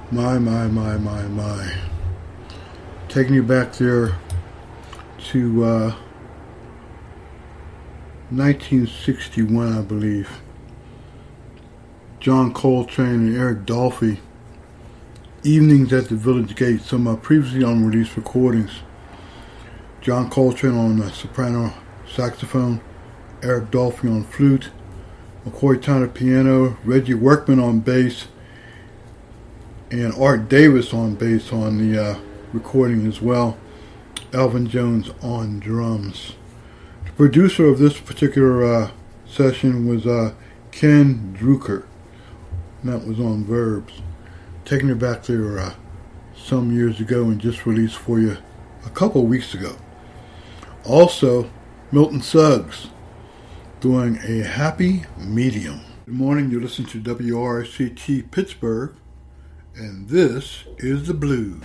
My. Taking you back there to 1961, I believe. John Coltrane and Eric Dolphy. Evenings at the Village Gate, some previously unreleased recordings. John Coltrane on soprano saxophone, Eric Dolphy on flute, McCoy Tyner piano, Reggie Workman on bass, and Art Davis on bass on the recording as well. Elvin Jones on drums. The producer of this particular session was Ken Drucker, and that was on Verbs. Taking it back there some years ago and just released for you a couple weeks ago. Also, Milton Suggs doing A Happy Medium. Good morning, you're listening to WRCT Pittsburgh, and this is The Blues.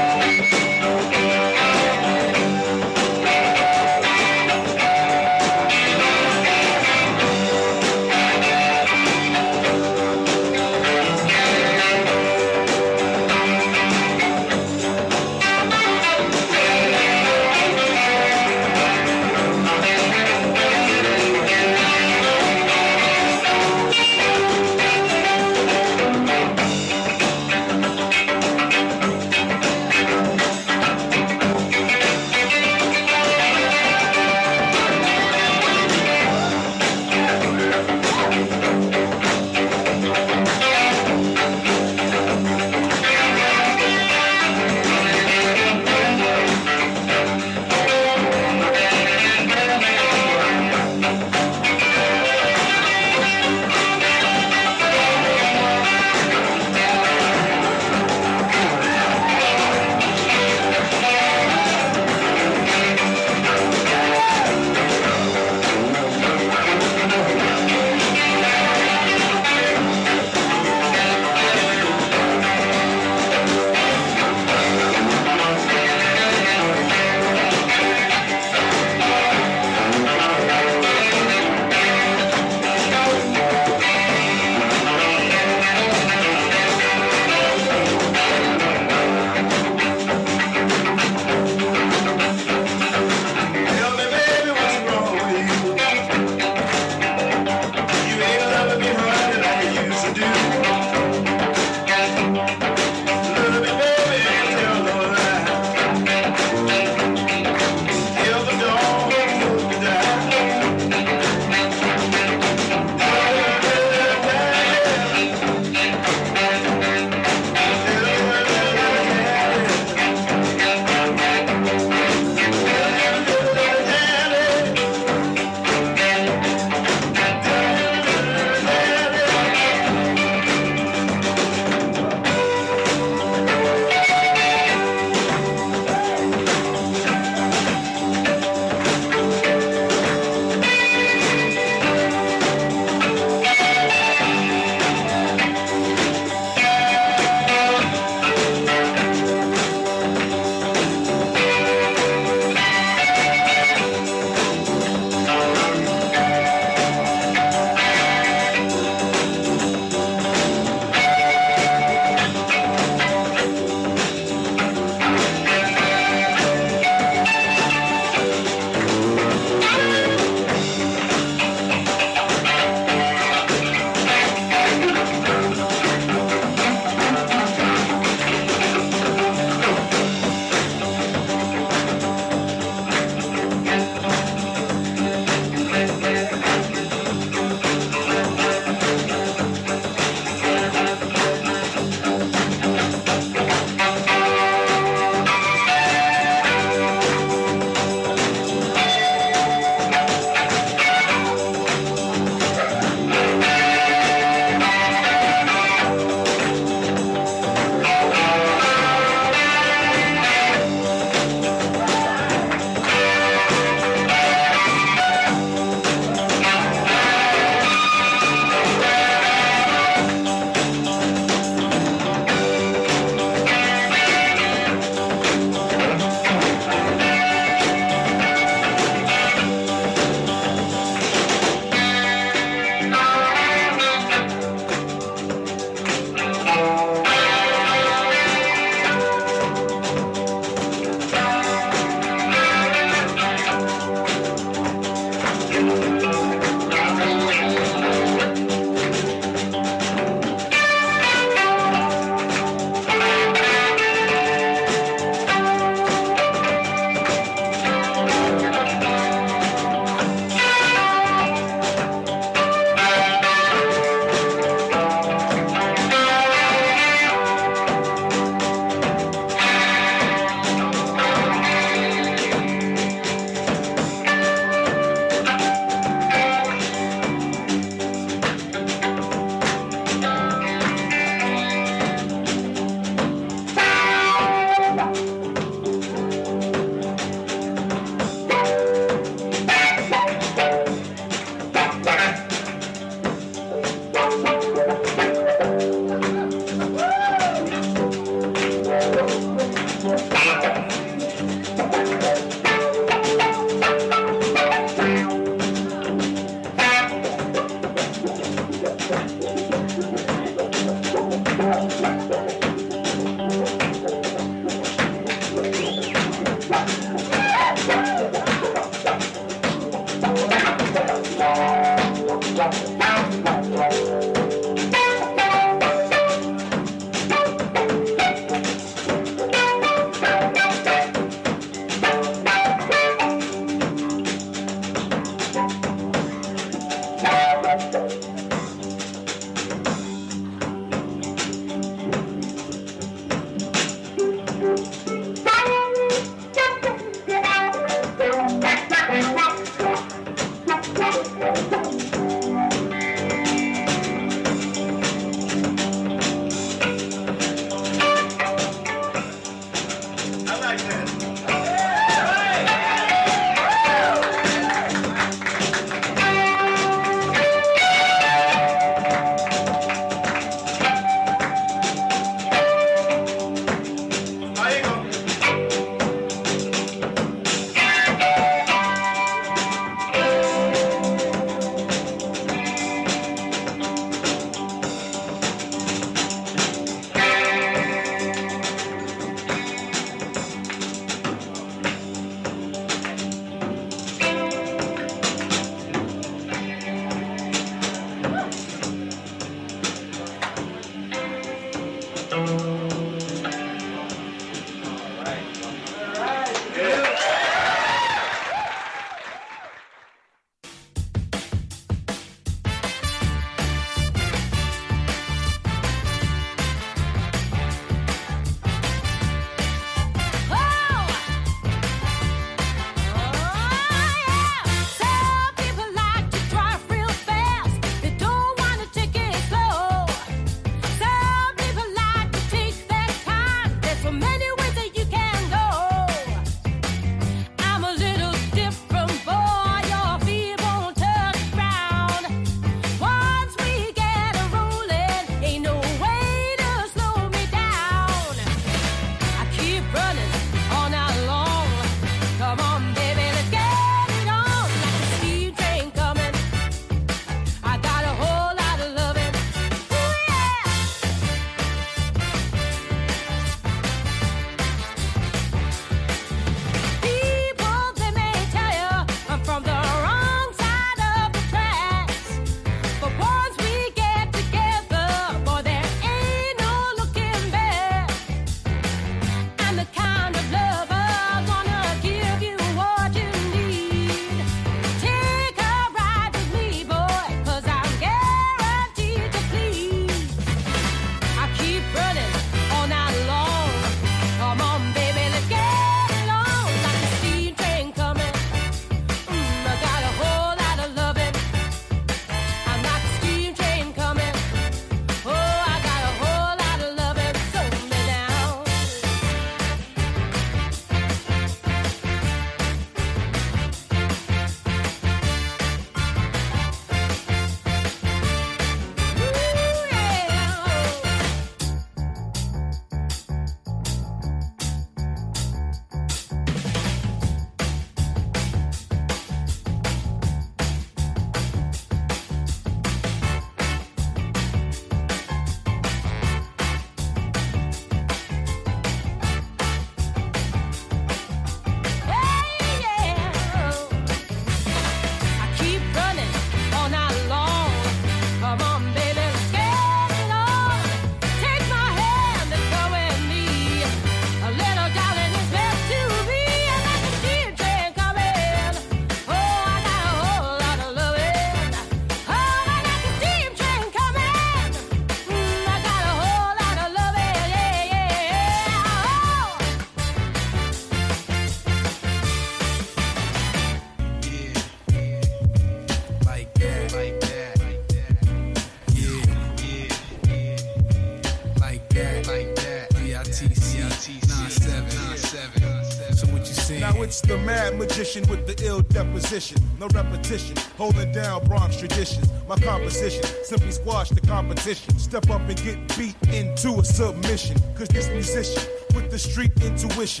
you see. Now it's the mad magician with the ill deposition. No repetition, holding down Bronx traditions. My composition, simply squash the competition. Step up and get beat into a submission. Cause this musician with the street intuition,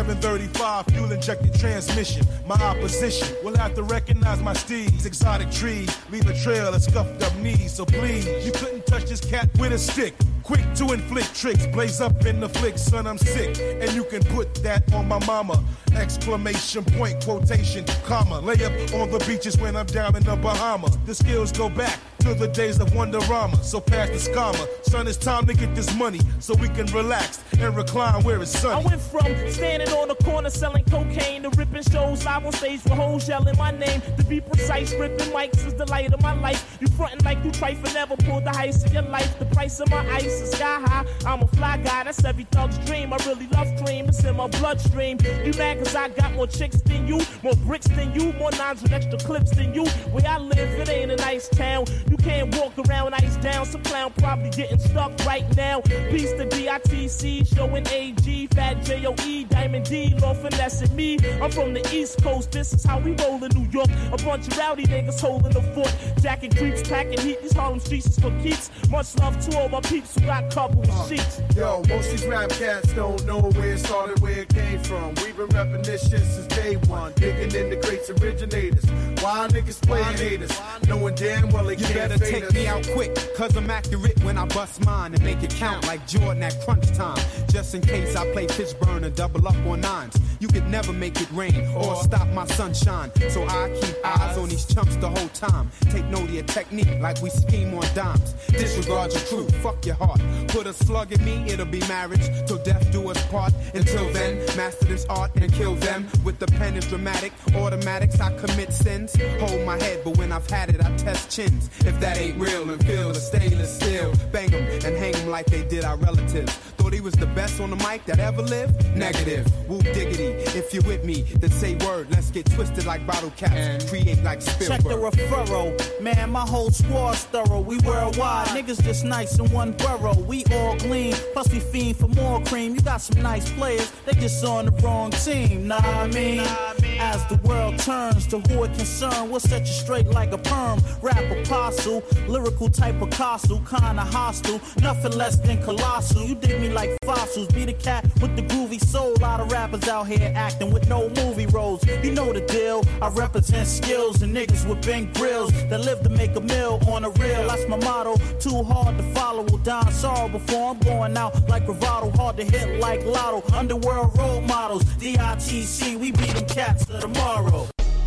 735 fuel injected transmission. My opposition will have to recognize my steeds. Exotic trees leave a trail of scuffed up knees. So please, you couldn't touch this cat with a stick. Quick to inflict tricks, blaze up in the flick, son, I'm sick. And you can put that on my mama. Exclamation point, quotation, comma. Lay up on the beaches when I'm down in the Bahamas. The skills go back to the days of Wonderama. So pass the scammer. Son, it's time to get this money so we can relax and recline where it's sunny. I went from standing on the corner selling cocaine to ripping shows live on stage with hoes yelling my name. To be precise, ripping mics is the light of my life. You frontin' like you trifle, never pulled the heist of your life. The price of my ice is sky high. I'm a fly guy, that's every thug's dream. I really love cream, it's in my bloodstream. You mad cause I got more chicks than you, more bricks than you, more nines with extra clips than you. Where I live, it ain't a nice town. You can't walk around ice down. Some clown probably getting stuck right now. Peace to DITC, showing AG, Fat J-O-E, Diamond D, Law finessing me. I'm from the East Coast, this is how we roll in New York. A bunch of rowdy niggas holding the fort. Jacking creeps, packing heat, these Harlem streets is for keeps. Much love to all my peeps who got couple sheets. Yo, most these rap cats don't know where it started, where it came from. We've been repping this shit since day one. Digging in the greats originators. Why niggas play haters? Knowing damn well they can't better take us. me out quick, cause I'm accurate when I bust mine and make it count like Jordan at crunch time. Just in case I play Fishburne and double up on nines. You could never make it rain or stop my sunshine. So I keep eyes on these chumps the whole time. Take note of your technique like we scheme on dimes. Disregard your crew, fuck your heart. Put a slug in me, it'll be marriage till death do us part. Until then, master this art and kill them. With the pen is dramatic, automatics I commit sins. Hold my head, but when I've had it I test chins. If that ain't real and feel the stainless steel, bang them and hang them like they did our relatives. Thought he was the best on the mic that ever lived? Negative, woo diggity. If you're with me, then say word. Let's get twisted like bottle caps, create like Spielberg. Check the referral, man, my whole squad's thorough. We worldwide, niggas just nice in one borough. We all gleam, plus we fiend for more cream. You got some nice players, they just on the wrong team, nah I mean. As the world turns to who it concern, we'll set you straight like a perm. Rap apostle, lyrical type of Picasso, kinda hostile, nothing less than colossal. You dig me like fossils, be the cat with the groovy soul. A lot of rappers out here acting with no movie roles. You know the deal, I represent skills and niggas with big grills that live to make a meal on a reel. That's my motto, too hard to follow. Will die in sorrow before I'm going out like bravado. Hard to hit like Lotto, underworld role models. DITC, we beat them cats of tomorrow.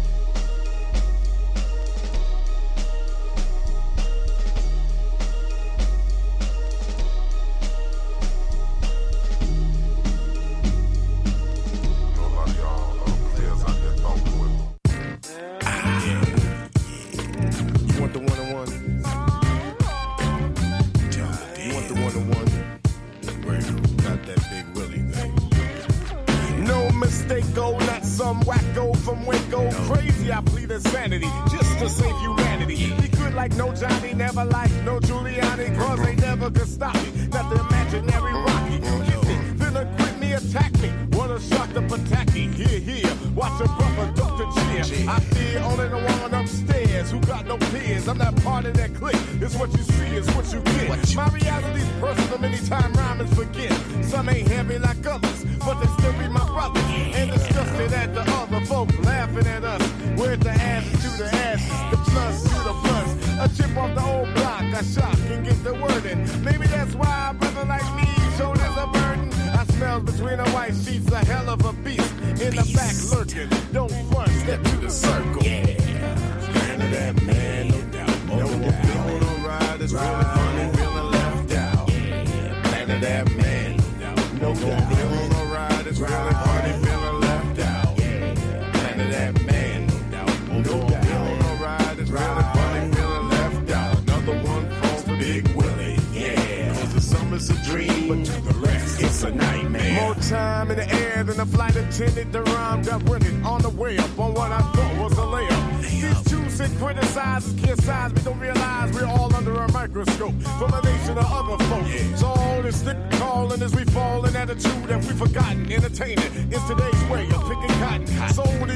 Wacko from Waco, crazy, I plead insanity, just to save humanity. Be good like no Johnny, never like no Giuliani, cause they never could stop me, not the imaginary Rocky. Get me, finna quit me, attack me, wanna shot the pataki, here, watch a brother Dr. Cheer. I fear only the one upstairs, who got no peers, I'm not part of that clique, it's what you see, it's what you get. My reality's personal, many time rhymers forget, some ain't heavy like others, but they still be my brothers, and disgusted at the other folk laughing at us. Where's the asses to the asses, the plus to the plus? A chip off the old block, I shock and get the word in. Maybe that's why a brother like me shoulders a burden. I smell between the white sheets a hell of a beast in the back lurking. Don't front, step to the circle. Stand to that man, no doubt. No doubt. On a ride is really funny, feeling left out. Stand to that man, no doubt. On a ride is really funny, feeling left out. Stand to that man, no doubt. On a ride is really funny, feeling left out. Another one from Big Willie, yeah. Cause the summer's a dream, but to the rest, it's a nightmare. More time in the air than a flight attendant. The rhyme got winning on the way up on what I thought was a layup. These two sit criticizers, criticize me, don't realize we're all under a microscope from a nation of other folk. So all this stick calling as we fall in attitude that we've forgotten. Entertainment is today's way of picking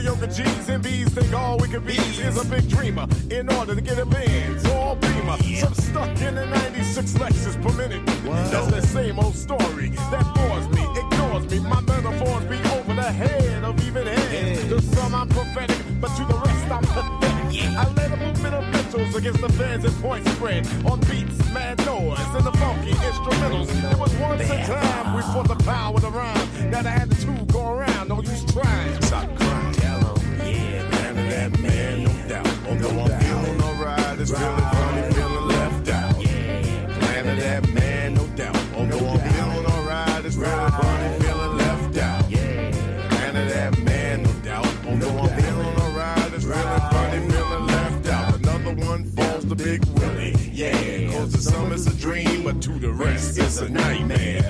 Mediocre G's and B's think all we can be is a big dreamer. In order to get a Benz or Beamer, some stuck in the 96 Lexus per minute. That's the same old story that bores me, ignores me. My metaphors be over the head of even heads. To some I'm prophetic, but to the rest I'm pathetic. I led a movement of mentals against the fans and point spread on beats, mad noise, and the funky instrumentals. It was once a time we fought the power of the rhyme. Now I had the two go around, don't use trying. Stop crying. Yeah, man of that man, no doubt. Although I'm feeling alright, it's feeling funny, feeling left out. Plan of that man, no doubt. Although I'm feeling alright, it's feeling funny, feeling left out. Plan of that man, no doubt. Although I'm feeling alright, it's feeling funny, feeling left out. Another one falls to Big Willie. Yeah, cause to some it's a dream, but to the rest it's a nightmare.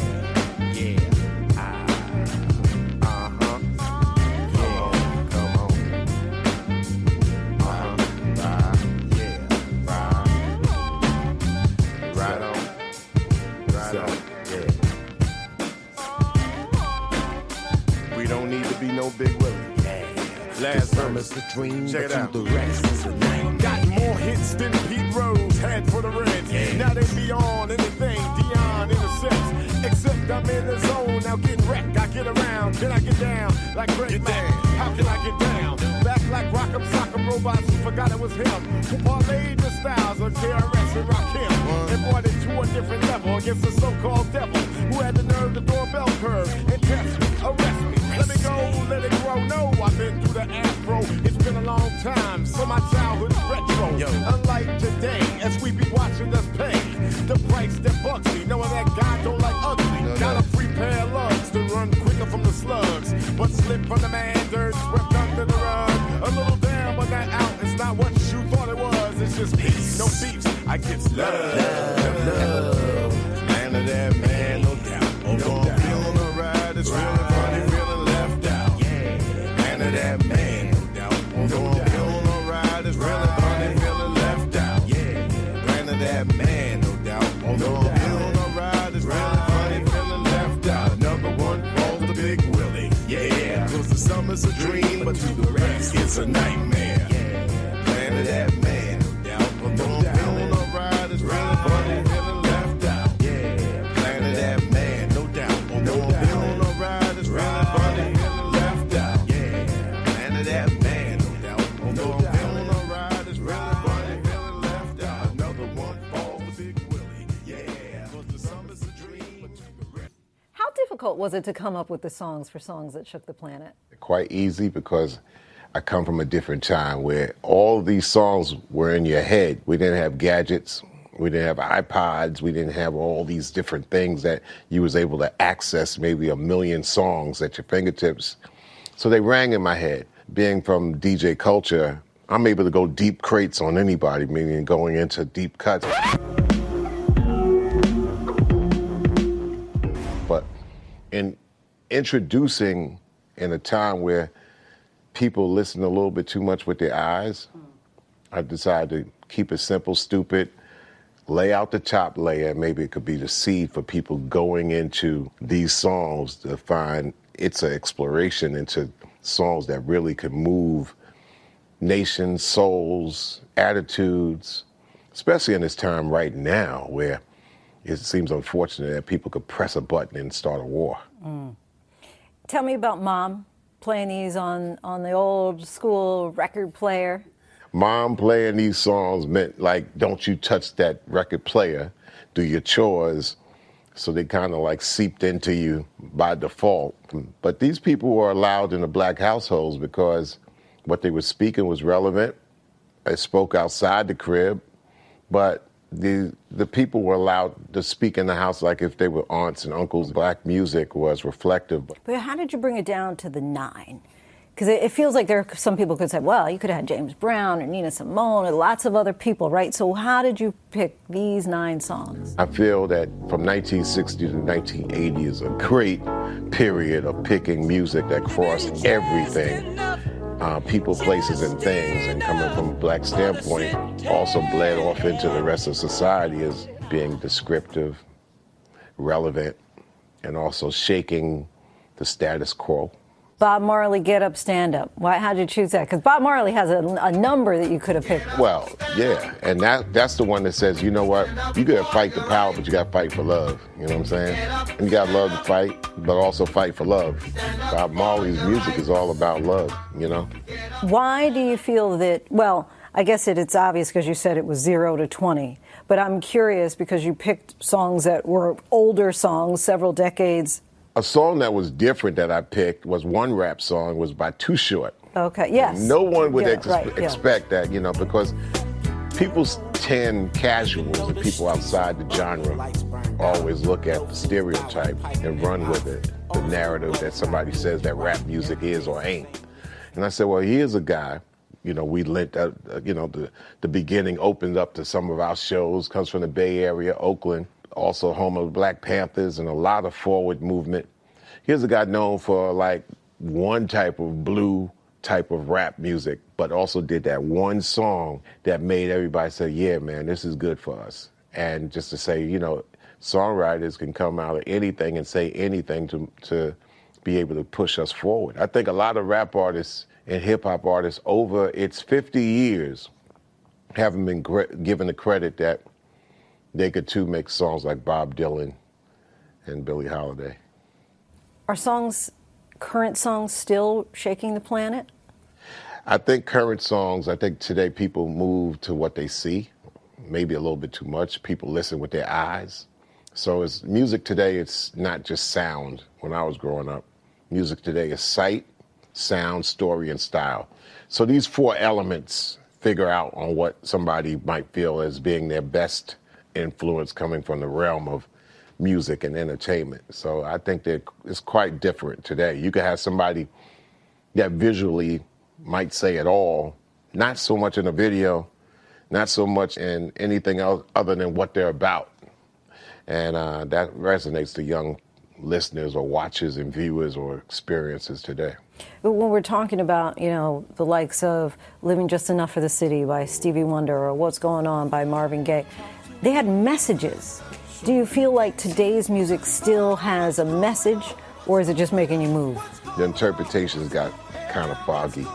No Big Willie. Last verse, the dream, check it out. The rest is a night. Got more hits than Pete Rose had for the Reds. Now they beyond anything Dion intercepts. Except I'm in the zone, now getting wrecked. I get around, then I get down like Greg Mack. How can I get down? Back like Rock'em Sock'em Robots who forgot it was him. Who parlayed the styles of KRS and Rakim. And brought it to a different level against the so-called devil who had the nerve to throw a bell curve and test me, arrest me. Let me go, let it grow. No, I've been through the afro. It's been a long time, so my childhood's retro. Unlike today, as we be watching us pay the price that bugs me, knowing that God don't like ugly. Got a free pair of lugs to run quicker from the slugs, but slip from the man dirt, swept under the rug. A little down, but not out. It's not what you thought it was. It's just peace, no beefs. I get love. Man of that man, no doubt. Although I'm feeling alright, it's feeling funny, feeling left out. Man of that man, no doubt. Although I'm feeling alright, it's feeling funny, feeling left out. Man of that man, no doubt. Although I'm feeling alright, it's feeling funny, feeling left out. Another one falls to Big Willie. Yeah, cause the summer's a dream, but to the rest it's a nightmare. Man of that man, no doubt. Although I'm feeling alright, it's feeling funny, feeling left out. Man of that man, no doubt. Although I'm feeling alright, it's feeling funny, feeling left out. Man of that man, no doubt. Although I'm feeling alright, it's feeling funny, feeling left out. Another one falls to Big Willie. Yeah, cause the summer's a dream, but to the rest. How difficult was it to come up with the songs for Songs That Shook the Planet? Quite easy, because I come from a different time where all these songs were in your head. We didn't have gadgets. We didn't have iPods. We didn't have all these different things that you was able to access maybe a million songs at your fingertips. So they rang in my head. Being from DJ culture, I'm able to go deep crates on anybody, meaning going into deep cuts. But in introducing in a time where people listen a little bit too much with their eyes, I decided to keep it simple, stupid, lay out the top layer. Maybe it could be the seed for people going into these songs to find it's an exploration into songs that really could move nations, souls, attitudes, especially in this time right now where it seems unfortunate that people could press a button and start a war. Tell me about Mom playing these on the old school record player. Mom playing these songs meant like, don't you touch that record player, do your chores. So they kind of like seeped into you by default. But these people were allowed in the black households because what they were speaking was relevant. They spoke outside the crib, but the people were allowed to speak in the house like if they were aunts and uncles. Black music was reflective. But how did you bring it down to the 9? Because it feels like some people could say, well, you could have had James Brown or Nina Simone or lots of other people, right? So how did you pick these 9 songs? I feel that from 1960 to 1980 is a great period of picking music that crossed everything. People, places, and things, and coming from a black standpoint, also bled off into the rest of society as being descriptive, relevant, and also shaking the status quo. Bob Marley, Get Up, Stand Up. How'd you choose that? Because Bob Marley has a number that you could have picked. Well, yeah, and that's the one that says, you know what, you gotta fight the power, but you gotta fight for love. You know what I'm saying? And you gotta love to fight, but also fight for love. Bob Marley's music is all about love, you know? Why do you feel that, well, I guess it's obvious because you said it was 0 to 20, but I'm curious because you picked songs that were older songs, several decades. A song that was different that I picked was one rap song, was by Too Short. Okay, yes. No one would right, expect that, you know, because people tend, casuals and people outside the genre, always look at the stereotype and run with it, the narrative that somebody says that rap music is or ain't. And I said, well, here's a guy, you know, we lent, you know, the beginning opened up to some of our shows, comes from the Bay Area, Oakland, also home of the Black Panthers and a lot of forward movement. Here's a guy known for like one type of blue type of rap music, but also did that one song that made everybody say, yeah, man, this is good for us. And just to say, you know, songwriters can come out of anything and say anything to be able to push us forward. I think a lot of rap artists and hip hop artists over its 50 years haven't been given the credit that they could too make songs like Bob Dylan and Billie Holiday. Are current songs still shaking the planet? I think current songs, I think today people move to what they see, maybe a little bit too much. People listen with their eyes. So it's music today, it's not just sound. When I was growing up, music today is sight, sound, story, and style. So these 4 elements figure out on what somebody might feel as being their best influence coming from the realm of music and entertainment. So I think that it's quite different today. You could have somebody that visually might say it all, not so much in a video, not so much in anything else other than what they're about. And that resonates to young listeners or watchers and viewers or experiences today. But when we're talking about, you know, the likes of Living Just Enough for the City by Stevie Wonder or What's Going On by Marvin Gaye, they had messages. Do you feel like today's music still has a message, or is it just making you move? The interpretations got kind of foggy.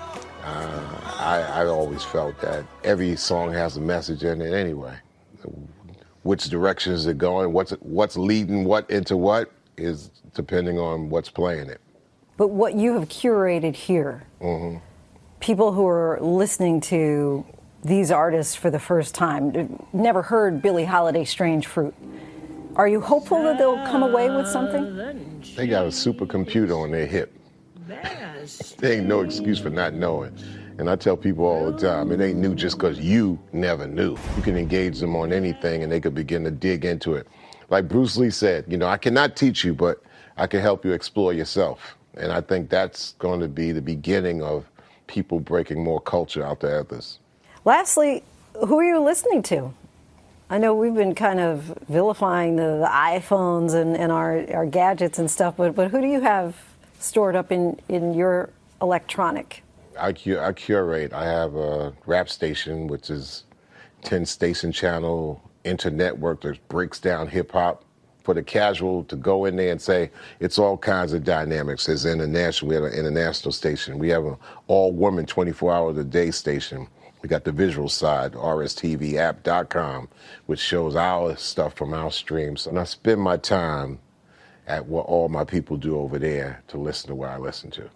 I always felt that every song has a message in it anyway. Which direction is it going? What's leading what into what is depending on what's playing it. But what you have curated here, people who are listening to these artists for the first time, never heard Billie Holiday's Strange Fruit. Are you hopeful that they'll come away with something? They got a supercomputer on their hip. There ain't no excuse for not knowing. And I tell people all the time, it ain't new just because you never knew. You can engage them on anything and they could begin to dig into it. Like Bruce Lee said, you know, I cannot teach you, but I can help you explore yourself. And I think that's going to be the beginning of people breaking more culture out to others. Lastly, who are you listening to? I know we've been kind of vilifying the iPhones and our gadgets and stuff, but who do you have stored up in your electronic? I curate. I have a rap station, which is 10-station channel internetwork that breaks down hip-hop for the casual to go in there and say it's all kinds of dynamics. It's international. We have an international station. We have an all-woman 24-hour-a-day station. We got the visual side, rstvapp.com, which shows our stuff from our streams. And I spend my time at what all my people do over there to listen to what I listen to.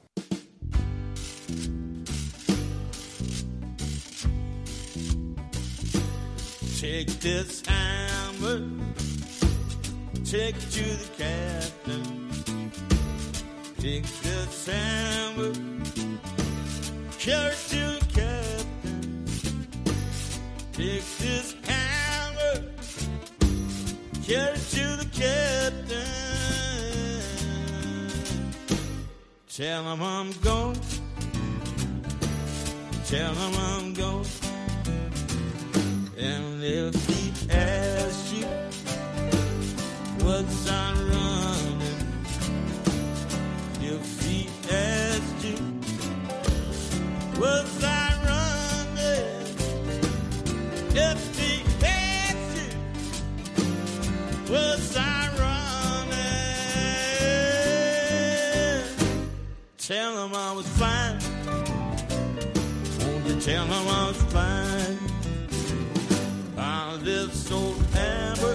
Take this hammer, take it to the captain. Take this hammer, carry it to the captain. Take this hammer, carry it to the captain. Tell him I'm gone, tell him I'm gone. And if he asks you what's I running, if he asks you what's I running, if he asks you what's I running, tell I was flying? Won't you tell them I was flying? Found this old hammer,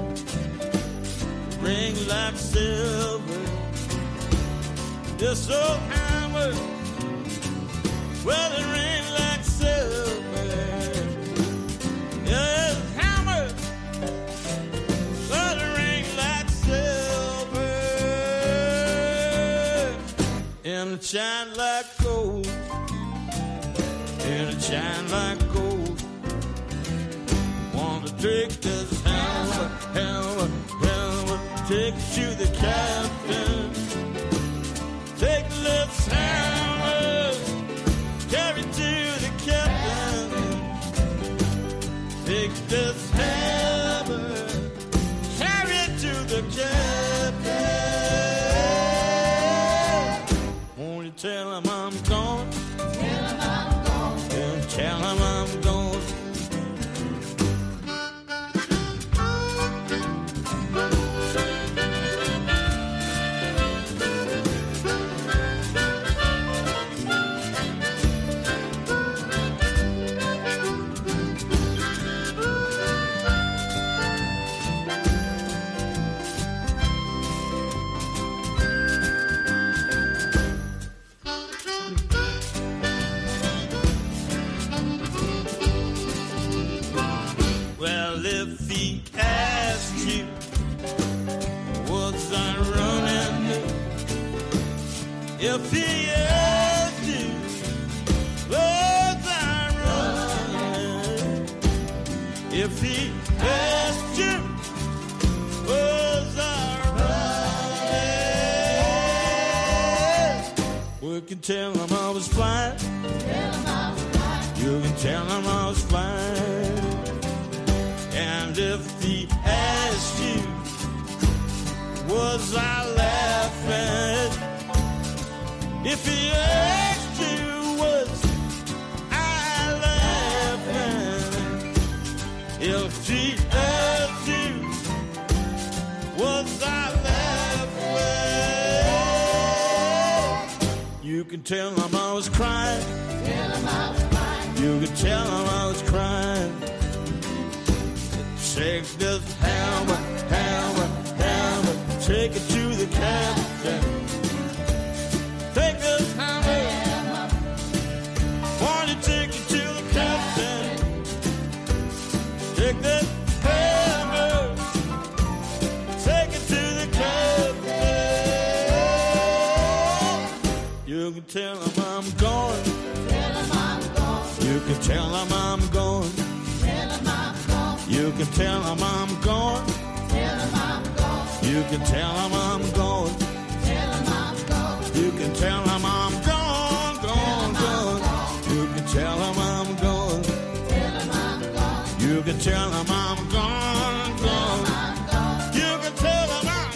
ring like silver. This old hammer, well, it ring like silver. Yeah, this hammer, well, it ring like silver. And it shine like gold. And it shine like gold. Want to take this hammer, take it to the captain. Take this hammer, carry it to the captain. Take this hammer, carry it to the captain. Won't you tell him I'm gone? Tell him I'm gone. Yeah, tell him I'm gone. Well, if he asked you, was I running? If he asked you, was I running? If he asked you, was I running? We can tell him I was flying. You can tell him I was flying. And if he asked you, was I laughing? If he asked you, was I laughing? If he asked you, was I laughing? You can tell him I was crying. You can tell him I was crying. Take this hammer, take it to the captain. Take this hammer, won't you take it to the captain? Take this hammer, take it to the captain. You can tell him I'm going. You can tell him I'm going. You can tell him I'm going. You can tell him I'm going. You can tell him I'm going, going. You can tell him I'm going. You can tell him I'm going, going. You can tell him I'm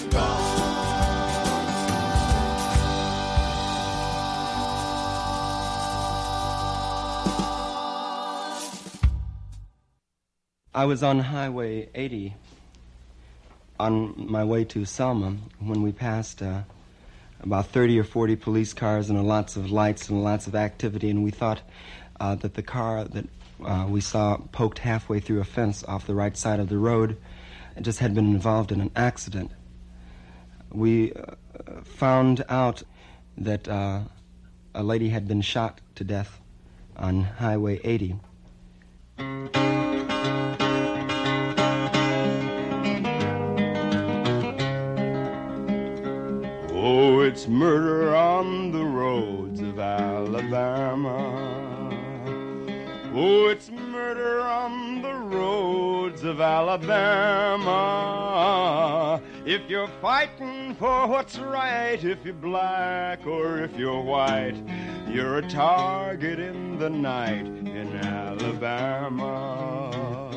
I was on Highway 80 on my way to Selma when we passed about 30 or 40 police cars and lots of lights and lots of activity, and we thought that the car that we saw poked halfway through a fence off the right side of the road just had been involved in an accident. We found out that a lady had been shot to death on Highway 80. Oh, it's murder on the roads of Alabama. Oh, it's murder on the roads of Alabama. If you're fighting for what's right, if you're black or if you're white, you're a target in the night in Alabama.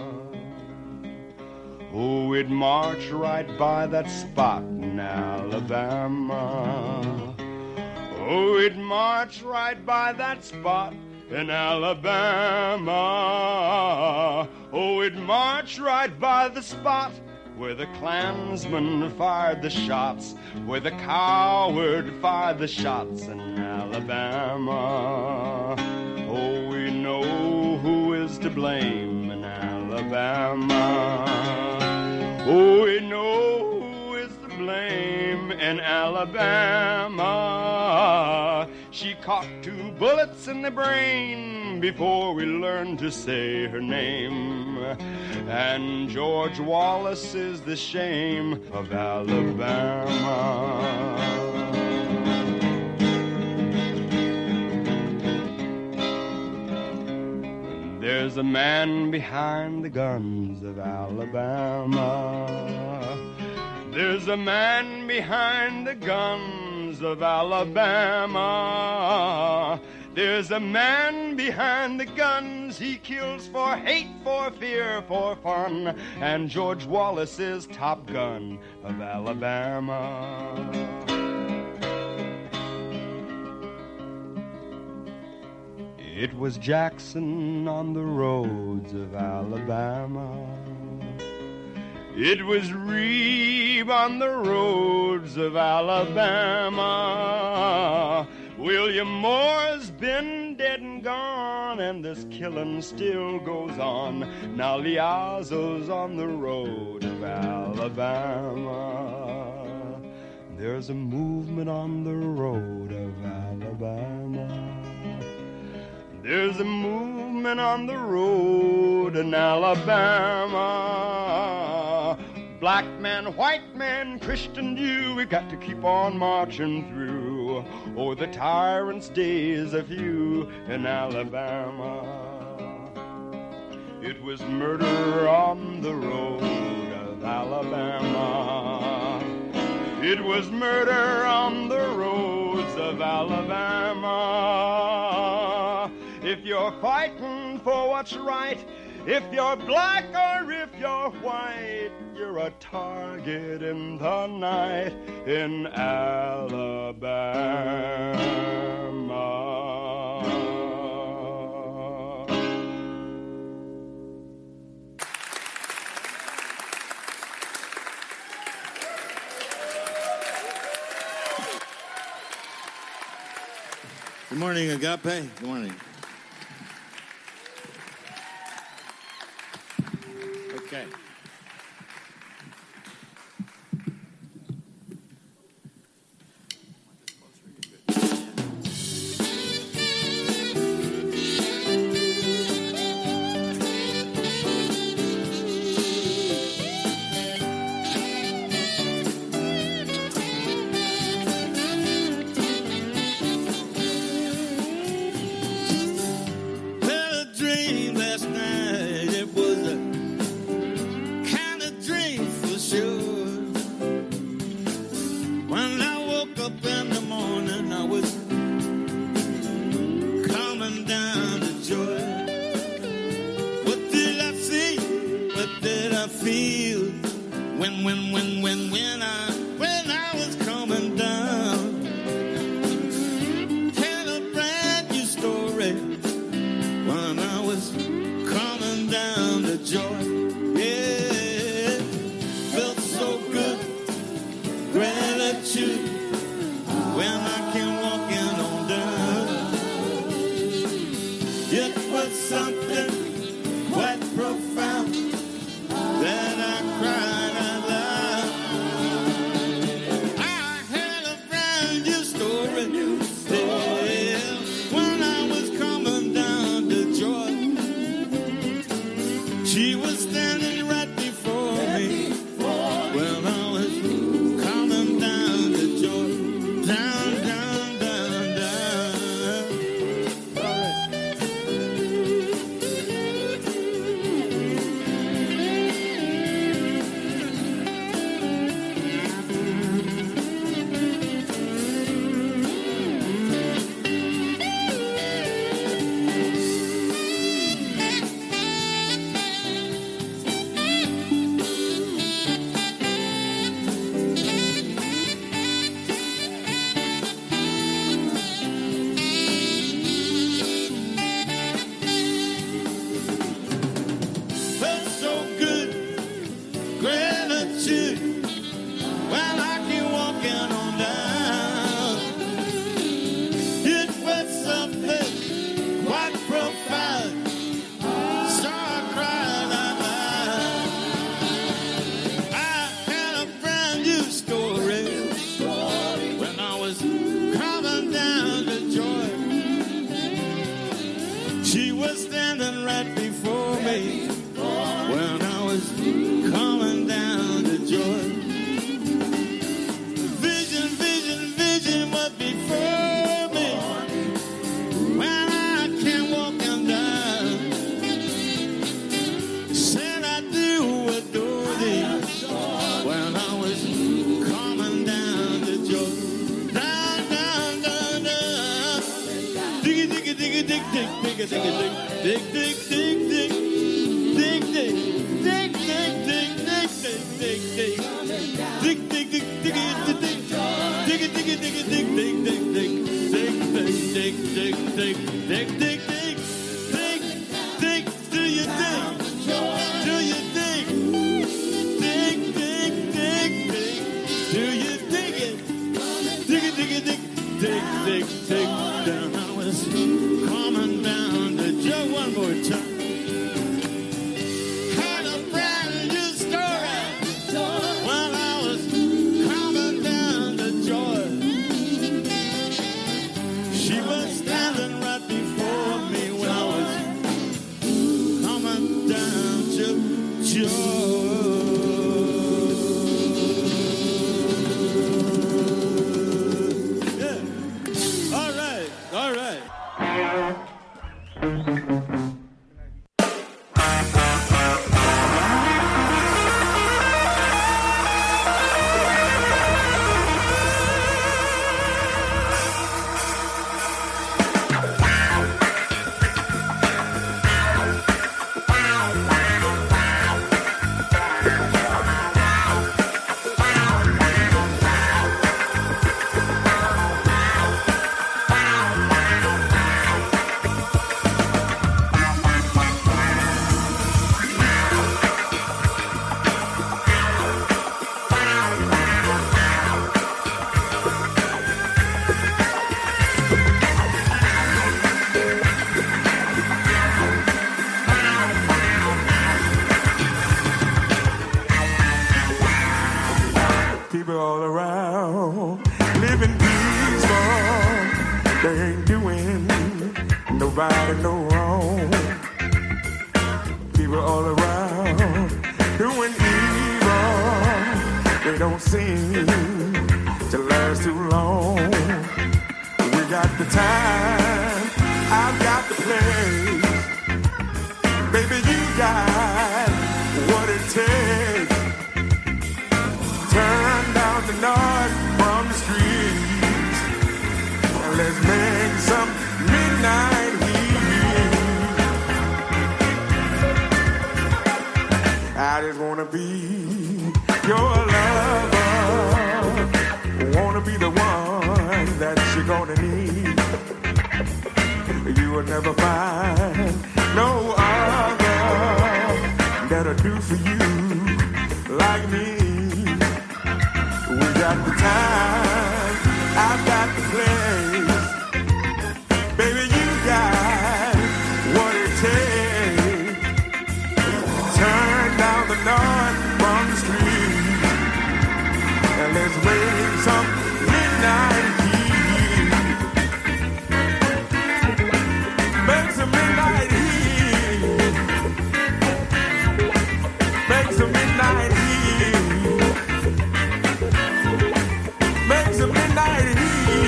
Oh, we'd march right by that spot in Alabama. Oh, we'd march right by that spot in Alabama. Oh, we'd march right by the spot where the Klansman fired the shots, where the coward fired the shots in Alabama. Oh, we know who is to blame in Alabama. Oh, we know who is to blame in Alabama. She caught 2 bullets in the brain before we learned to say her name. And George Wallace is the shame of Alabama. There's a man behind the guns of Alabama. There's a man behind the guns of Alabama. There's a man behind the guns. He kills for hate, for fear, for fun. And George Wallace is Top Gun of Alabama. It was Jackson on the roads of Alabama. It was Reeb on the roads of Alabama. William Moore's been dead and gone, and this killing still goes on. Now Liazzo's on the road of Alabama. There's a movement on the road of Alabama. There's a movement on the road in Alabama. Black man, white man, Christian Jew, we got to keep on marching through. Oh, the tyrant's days are few in Alabama. It was murder on the road of Alabama. It was murder on the roads of Alabama. If you're fighting for what's right, if you're black or if you're white, you're a target in the night in Alabama. Good morning, Agape. Good morning. Okay. When I was coming down. Tell a brand new story. When I was coming down to joy. Yeah, felt so good. Gratitude when I came walking on down. It was something quite profound that I cried out loud. I had a brand new story. Yeah, when I was coming down to joy, she was standing right before me. When I was coming down to joy, down, down, down, down. All right. was standing right before me when I was coming down to Georgia. Vision, vision, vision was before me when I came walking down. Said I do adore thee when I was coming down to Georgia. Down, down, down, down. Diggy, diggy, diggy, dig, dig, diggy, diggy, dig, dig, dig, dig, dig, dig, dig, dig, dig, dig, dig, dig, dig, dig, dig, dig, dig, dig, diggy, diggy, diggy, dig, dig, dig, dig, dig, dig, dig, dig, dig, dig, dig, dig, dig, do you dig? Do you dig? Dig, dig, dig, dig, do you dig it? Diggy, diggy, dig, dig, dig, dig, down. I was coming down to Joe one more time. Had a brand new story while I was coming down to Georgia. She was standing right before me when I was coming down to Georgia. Yeah. All right. All right. People all around living peaceful. They ain't doing nobody no wrong. People all around doing evil. They don't seem to last too long. We got the time, I've got the place. Baby, you got what it takes. Turn down the noise from the streets and let's make some midnight heat. I just wanna be your lover, wanna be the one that you're gonna need. You will never find no other that'll do for you like me. We got the time, I've got the place. Baby, you got what it takes. Turn down the noise from the street and let's wake some midnight heat. Make some midnight heat. Make some midnight heat. Make some midnight heat.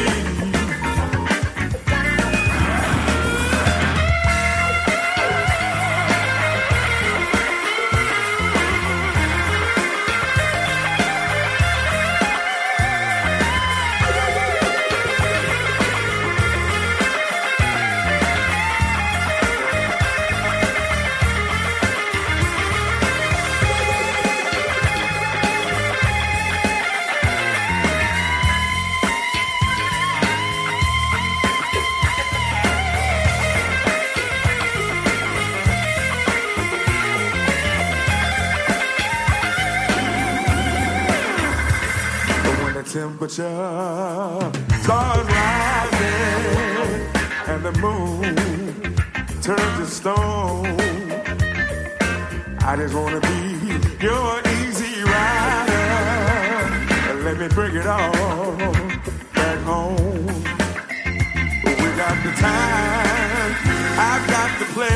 Temperature starts rising and the moon turns to stone. I just wanna be your easy rider and let me bring it all back home. We got the time, I've got the place.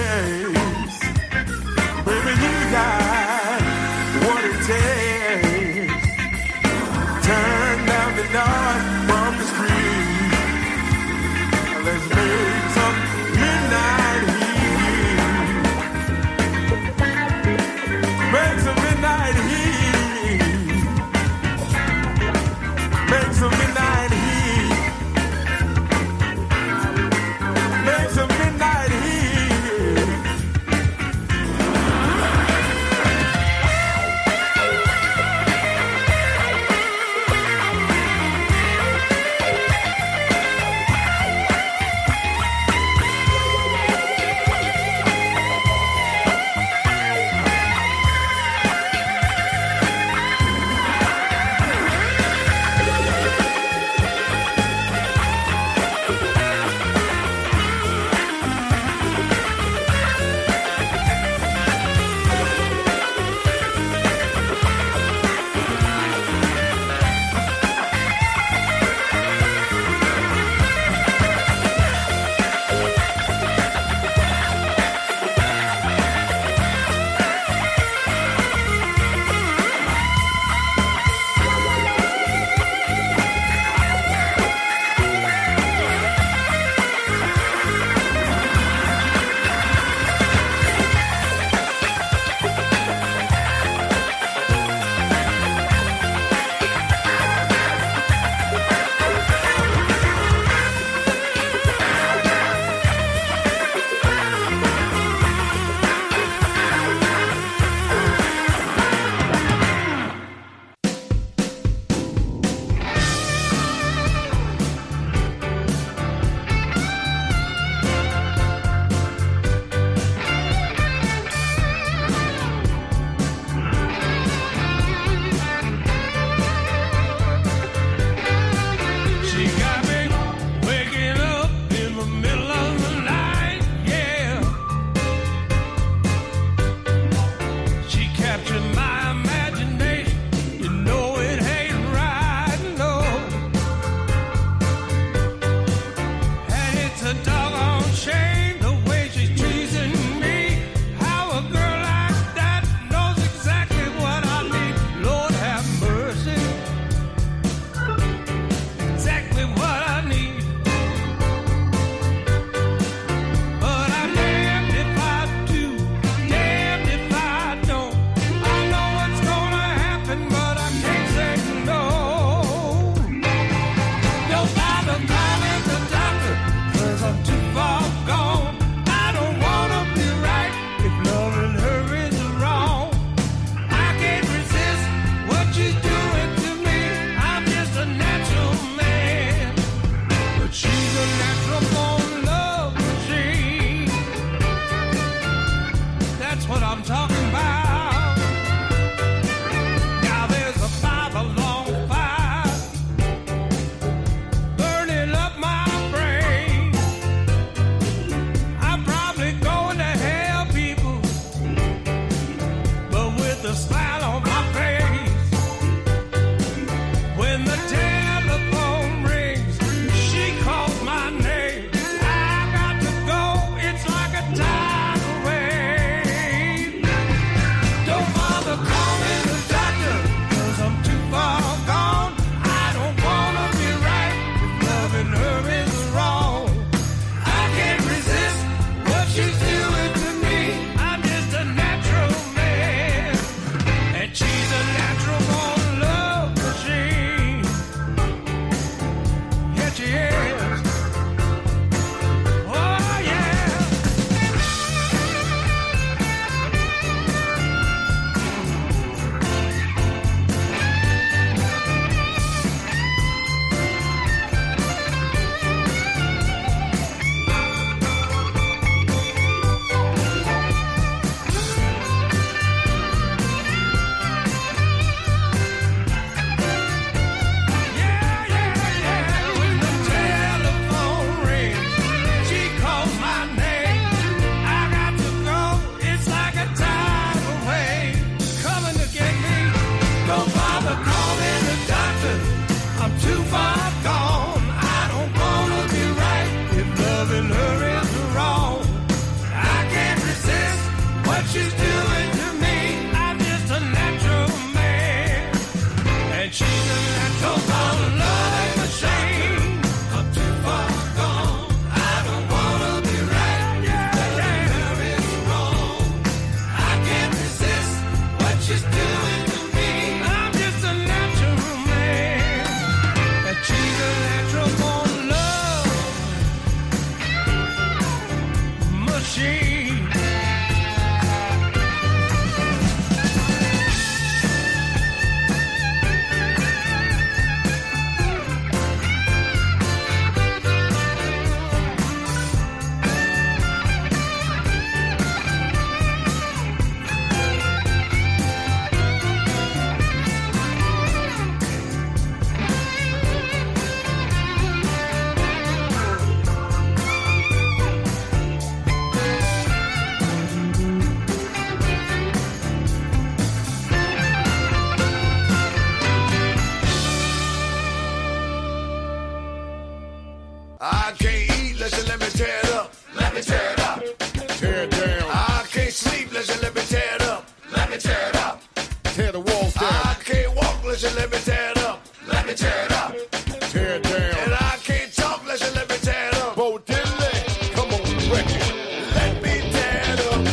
wreck it. Let me tear it up.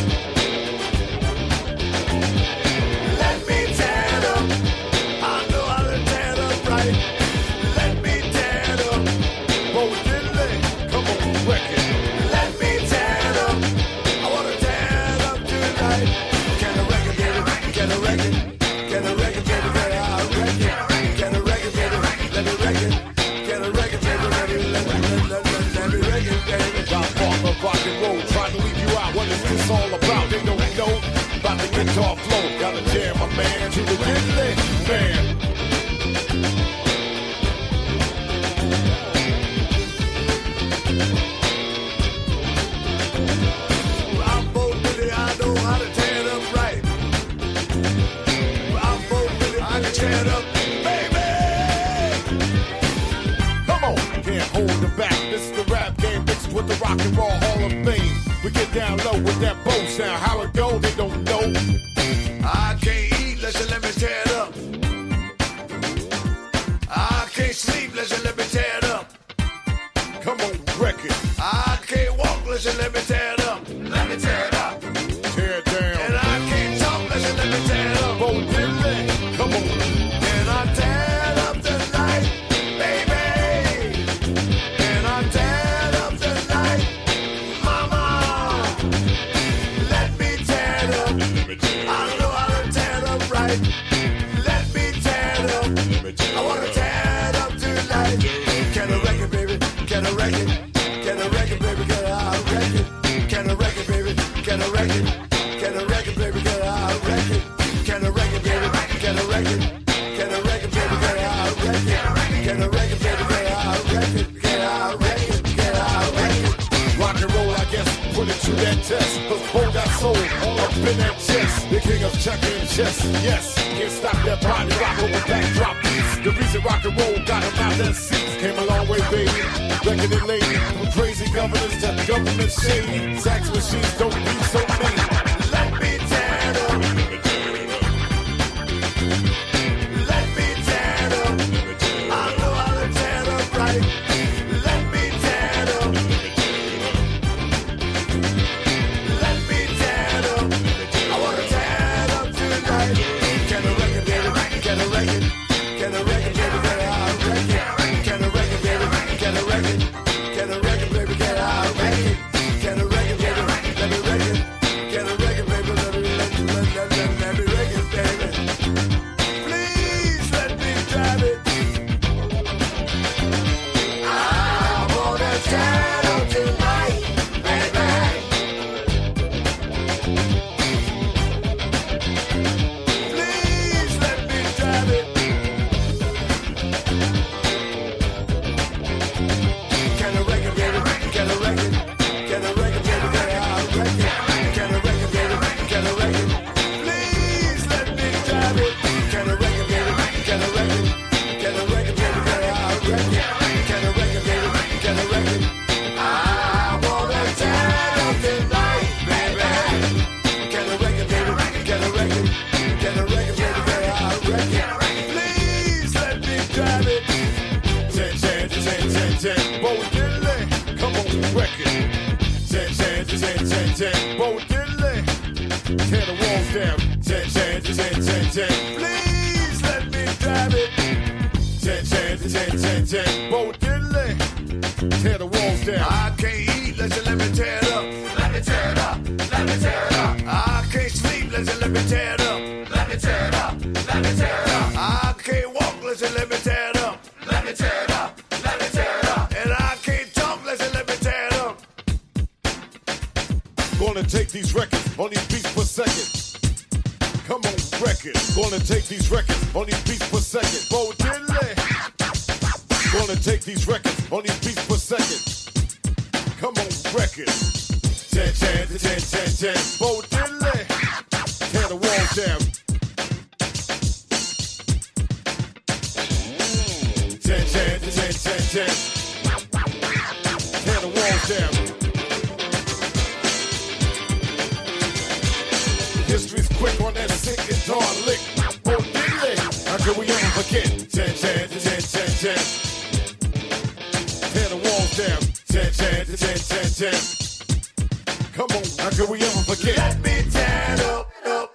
Let me tear it up. I know how to tear it up right. Let me tear it up. Bo Diddley, come on, wreck it. Let me tear it up. I wanna tear it up tonight. Can I wreck it, baby? Can I wreck it? Can I wreck it, baby? Can I wreck it? Can I wreck it, baby? Let me wreck it. Can I wreck it, baby? Let me wreck it, baby. Rock, rock and roll, trying to leave you out. What is this all about? They don't know about the guitar flow. Gotta jam my man to the Diddley man. I'm Bo Diddley, I know how to tear it up right. I'm Bo Diddley, I can tear it up, baby. Come on, can't hold it back. This is the rap game mixed with the rock and roll Hall of Fame. We get down low with that bow sound. How it go, they don't know. I can't eat unless you let me tear it up. I can't sleep unless you let me tear it up. Come on, wreck it. I can't walk unless you let me tear it up. Let me tear it up. Tear it down. And I can't talk unless you let me tear it up. Bo Diddley, come on. And I tear it up tonight, baby. And I tear it up tonight, mama. Let me tear it up. I know how to tear it up right. Let me tear it up. I wanna tear it up tonight. Can I wreck it, baby? Can I wreck it? Can I wreck it, baby? Can I wreck it? Can I wreck it, baby? Can I wreck it? Can I wreck it, baby? Can I wreck it? Can I wreck it, baby? Can I wreck it? Can I wreck it, baby? Can I wreck it? Can I wreck it, baby? Can I wreck it? Can I wreck it? Can I wreck it? Rock and roll, I guess, put it to that test. Cause Bo got soul all up in that chest. The king of checker and chess, yes. Can't stop that body rocker with backdrop beats. The reason rock and roll got him out that seats. Came a long way, baby. Reckoning it lady. From crazy governors to government shady. Sax machines don't be so mean. Let me tear it up. Let me tear it up. I know how to tear it up right. Let me tear it up. Let me tear it up. I wanna tear it up tonight. Can I wreck it, baby? Can I wreck it? Can I wreck it, baby? Can I wreck it? Can I wreck it, baby? Can I wreck it? Can I wreck it, baby? Can I wreck it? Can I wreck it, baby? Let me wreck it. Can I wreck it, baby? Let me wreck it, baby. Please let me drive it. I wanna tear it up tonight, baby. Please let me drive it. Can I wreck it, baby? Can I wreck it? Can I wreck it, baby? Can I wreck it? Can I wreck it, baby? Can I wreck it? Please let me drive it. Can I wreck it, baby? Can I wreck it? Can I wreck it, baby? Can I wreck it? Can I wreck it, baby? Can I wreck it? I wanna tear it up tonight, baby. Can I wreck it, baby? Can I wreck it? Can I wreck it, baby? Can I wreck it? Please let me drive it. Bo Diddley, come on, wreck it. Bo Diddley, tear the walls down. Please let me drive it. Bo Diddley, tear the walls down. I can't eat unless you let me tear it up. Let me tear it up. Let me tear it up. I can't sleep unless you let me tear it up. Let me tear it up. Let me tear it up. I can't walk unless you let me tear it up. Let me tear it up. Let me tear it up. And I can't talk unless you let me tear it up. Gonna take these records on these beats per second. Come on, record. Gonna take these records on these beats per second. Bo Diddley. Gonna take these records on these beats per second. Come on, record. Bo Diddley. Tear the walls down. Tear the walls down. History's quick on that sick guitar lick. Bo Diddley, how can we ever forget? Tear the walls down. Come on, how could we ever forget? Let me tear it up.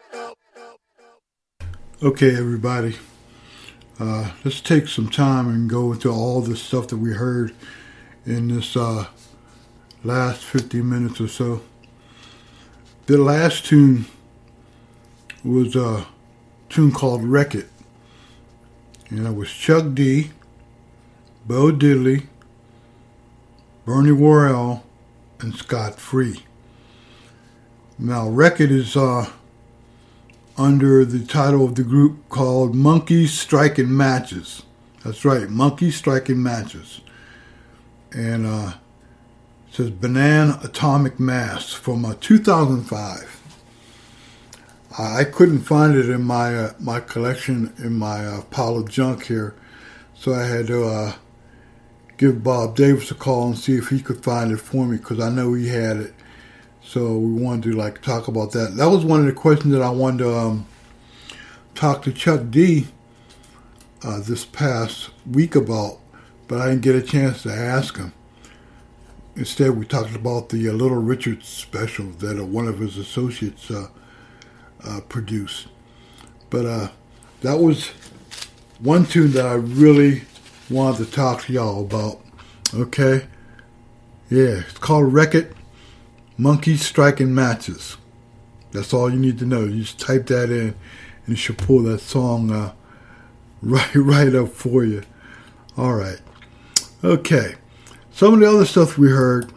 Okay, everybody. Let's take some time and go into all the stuff that we heard in this last 50 minutes or so. The last tune was a tune called Wreck It. And it was Chuck D, Bo Diddley, Bernie Worrell, and Scott Free. Now, Wreck It is under the title of the group called Monkeys Striking Matches. That's right, Monkeys Striking Matches. And it says Banana Atomic Mass from 2005. I couldn't find it in my my collection, in my pile of junk here, so I had to give Bob Davis a call and see if he could find it for me, because I know he had it. So we wanted to talk about that. That was one of the questions that I wanted to talk to Chuck D this past week about, but I didn't get a chance to ask him. Instead, we talked about the Little Richard special that one of his associates produced. But that was one tune that I really wanted to talk to y'all about. Okay? Yeah, it's called Wreck It, Monkeys Striking Matches. That's all you need to know. You just type that in and it should pull that song right up for you. All right. Okay. Some of the other stuff we heard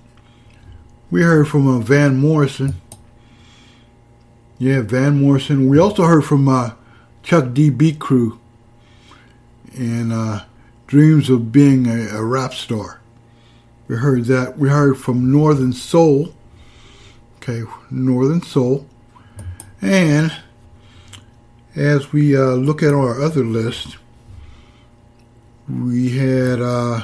from Van Morrison. Yeah, Van Morrison. We also heard from Chuck D. Beat Crew and Dreams of Being a Rap Star. We heard that. We heard from Northern Soul. Okay, Northern Soul. And as we look at our other list, we had,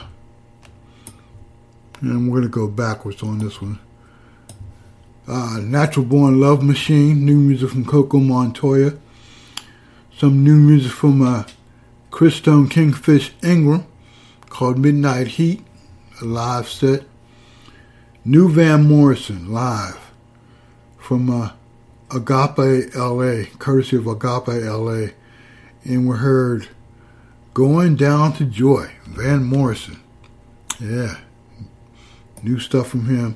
and we're going to go backwards on this one, Natural Born Love Machine, new music from Coco Montoya. Some new music from Chris Stone Kingfish Ingram called Midnight Heat, a live set. New Van Morrison live from Agape LA, courtesy of Agape LA. And we heard Going Down to Joy, Van Morrison. Yeah, new stuff from him.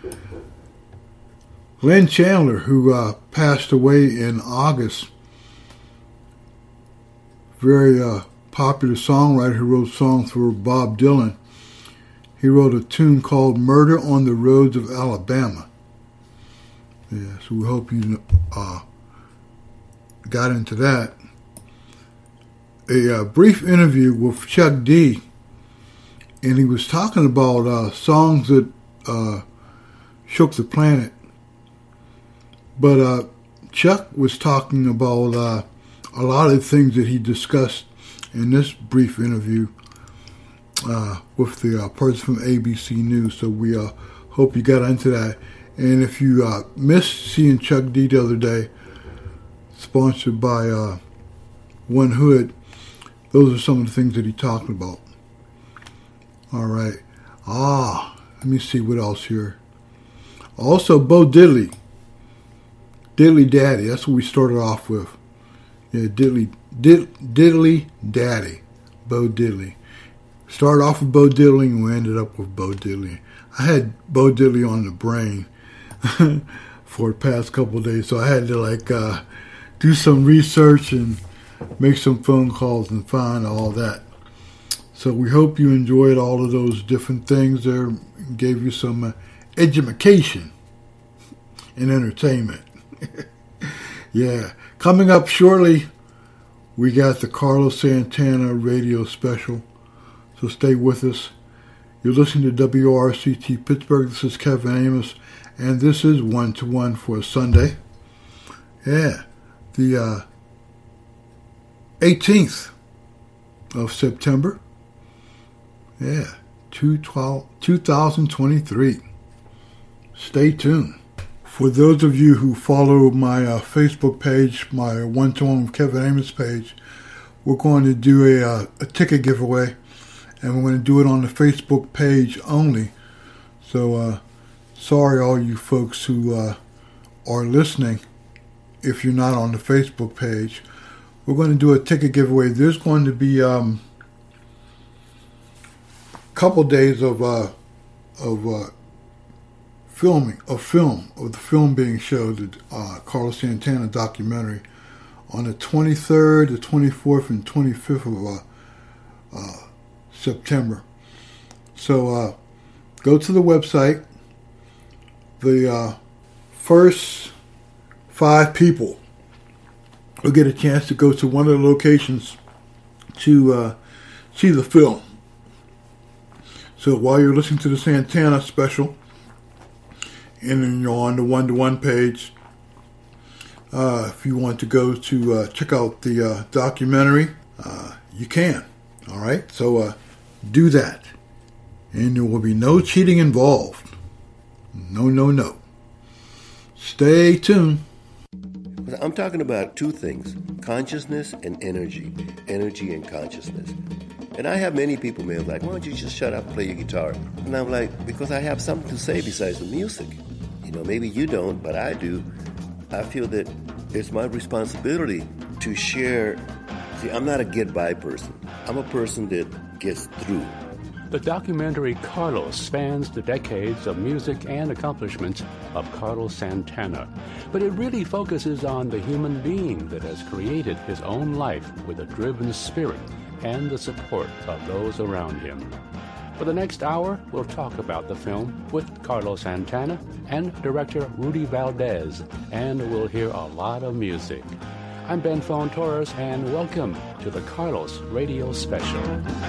Glenn Chandler, who passed away in August, very popular songwriter who wrote songs for Bob Dylan. He wrote a tune called Murder on the Roads of Alabama. Yeah, so we hope you got into that. A brief interview with Chuck D, and he was talking about songs that shook the planet. But Chuck was talking about a lot of things that he discussed in this brief interview with the person from ABC News. So we hope you got into that. And if you missed seeing Chuck D the other day, sponsored by One Hood, those are some of the things that he talked about. All right. Let me see what else here. Also, Bo Diddley. Diddley Daddy. That's what we started off with. Yeah, Diddley Daddy. Bo Diddley. Started off with Bo Diddley and we ended up with Bo Diddley. I had Bo Diddley on the brain for the past couple of days, so I had to do some research and make some phone calls and find all that. So we hope you enjoyed all of those different things there, gave you some education and entertainment. Yeah. Coming up shortly, we got the Carlos Santana radio special. So stay with us. You're listening to WRCT Pittsburgh. This is Kevin Amos, and this is 1-to-1 for Sunday. Yeah. The 18th of September. Yeah. 2023. Stay tuned. For those of you who follow my Facebook page, my 1-to-1 with Kevin Amos page, we're going to do a ticket giveaway, and we're going to do it on the Facebook page only. So sorry, all you folks who are listening, if you're not on the Facebook page, we're going to do a ticket giveaway. There's going to be couple days of filming of the film being showed, the Carlos Santana documentary, on the 23rd, the 24th, and 25th of September. So go to the website. The first 5 people will get a chance to go to one of the locations to see the film. So while you're listening to the Santana special, and then you're on the one-to-one page, if you want to go to check out the documentary, you can. All right? So do that. And there will be no cheating involved. No. Stay tuned. I'm talking about 2 things, consciousness and energy. Energy and consciousness. And I have many people may be like, why don't you just shut up and play your guitar? And I'm like, because I have something to say besides the music. You know, maybe you don't, but I do. I feel that it's my responsibility to share. See, I'm not a get-by person. I'm a person that gets through. The documentary Carlos spans the decades of music and accomplishments of Carlos Santana, but it really focuses on the human being that has created his own life with a driven spirit and the support of those around him. For the next hour, we'll talk about the film with Carlos Santana and director Rudy Valdez, and we'll hear a lot of music. I'm Ben Fon-Torres, and welcome to the Carlos Radio Special.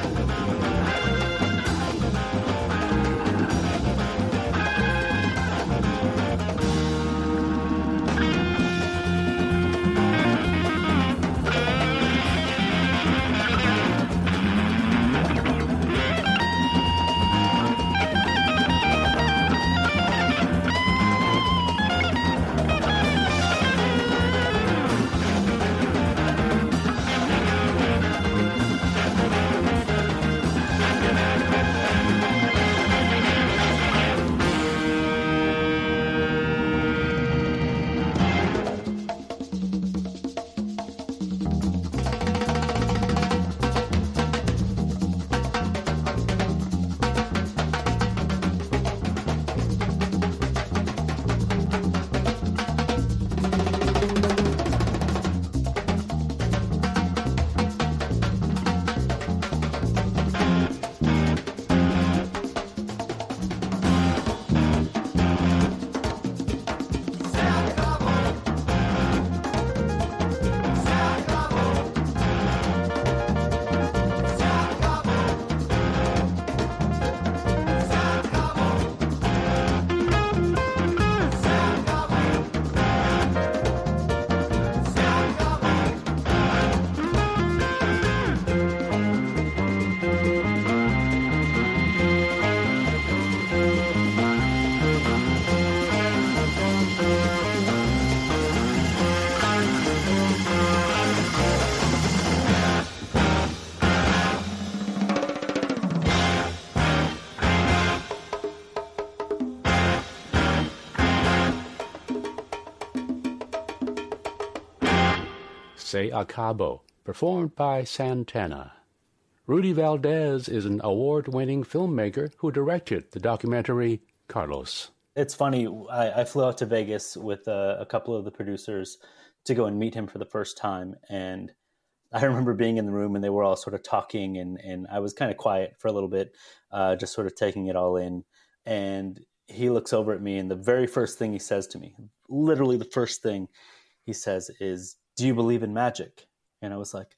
Se Acabo, performed by Santana. Rudy Valdez is an award-winning filmmaker who directed the documentary Carlos. It's funny, I flew out to Vegas with a couple of the producers to go and meet him for the first time, and I remember being in the room and they were all sort of talking, and I was kind of quiet for a little bit, just sort of taking it all in, and he looks over at me and the very first thing he says to me, literally the first thing he says is, "Do you believe in magic?" And I was like,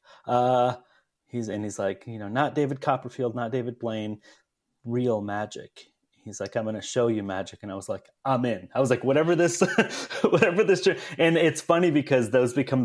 he's like, you know, not David Copperfield, not David Blaine, real magic. He's like, "I'm going to show you magic." And I was like, I'm in. I was like, whatever this, and it's funny because those become